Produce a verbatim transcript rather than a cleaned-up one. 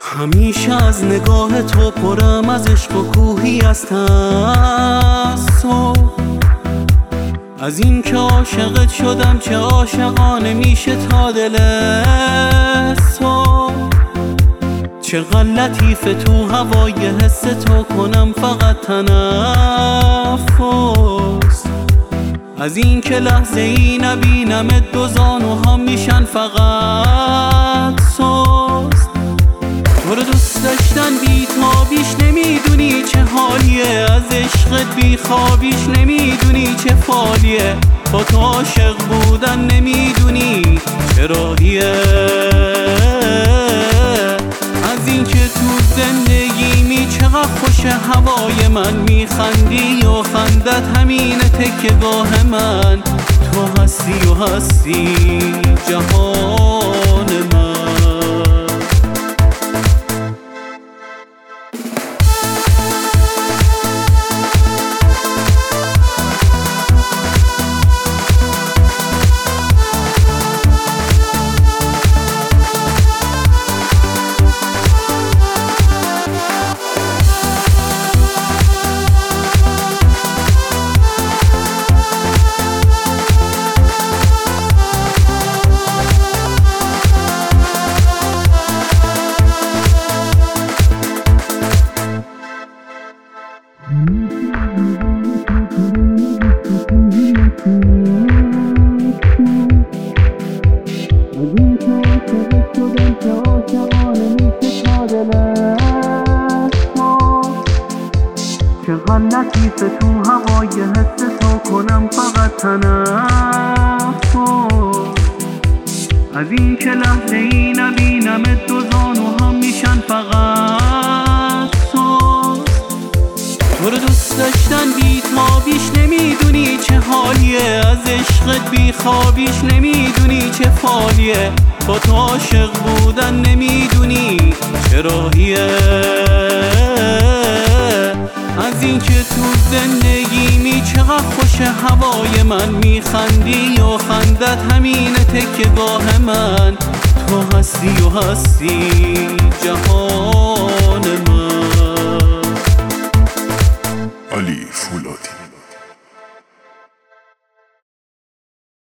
همیشه از نگاه تو پرم از عشق و کوهی از تعصب، از این که عاشقت شدم چه عاشقانه میشه تا دل صبح. چه لطیف تو هوای حس تو کنم فقط تنفس، از این که لحظه ای نبینمت دو زانوهام میشن فقط سست. تو رو دوست داشتن بی تابیش نمیدونی چه حالیه، از عشقت بی خوابیش نمیدونی چه فالیه، با تو عاشق بودن نمیدونی چه راهیه. از این که تو زندگی می چقدر خوش هوای من، میخندی و خندت همینه تکیه‌گاه من، تو هستی و هستی جهان من. چقدر لطیف تو هوای حس تو کنم فقط تنفس، از این که لحظه ای نبینمت دو زانوهام میشن فقط سست. تو رو دوست داشتن بی تابیش نمیدونی چه حالیه، از عشقت بی خوابیش نمیدونی چه فالیه، با تو عاشق بودن نمیدونی چه راهیه. از این که تو زندگی می چقدر خوش هوای من، میخندی و خندت همینه تکیه‌گاه من، تو هستی و هستی جهان